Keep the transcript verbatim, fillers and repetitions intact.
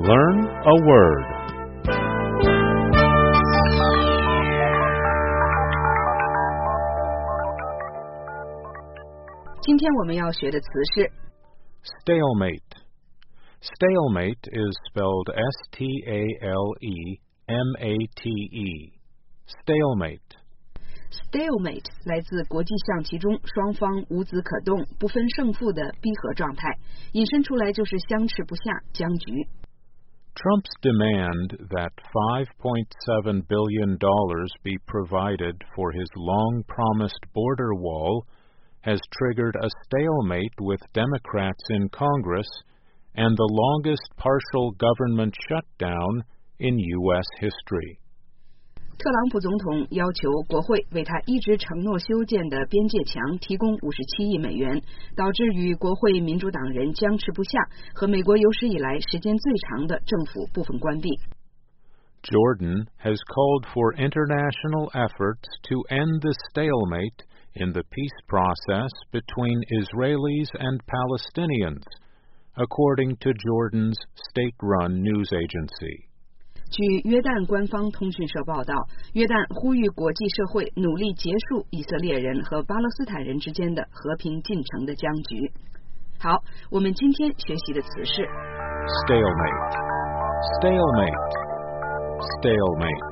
Learn a word. Stalemate. Stalemate is spelled S T A L E M A T E. Stalemate. Stalemate 来自国际象棋中双方无子可动、不分胜负的逼和状态，引申出来就是相持不下、僵局。 Trump's demand that five point seven billion dollars be provided for his long-promised border wall has triggered a stalemate with Democrats in Congress and the longest partial government shutdown in U S history. 特朗普总统要求国会为他一直承诺修建的边界墙提供五十七亿美元，导致与国会民主党人僵持不下，和美国有史以来时间最长的政府部分关闭。 Jordan has called for international efforts to end the stalemate in the peace process between Israelis and Palestinians, according to Jordan's state-run news agency. 据约旦官方通讯社报道，约旦呼吁国际社会努力结束以色列人和巴勒斯坦人之间的和平进程的僵局。好，我们今天学习的词是 stalemate, stalemate, stalemate.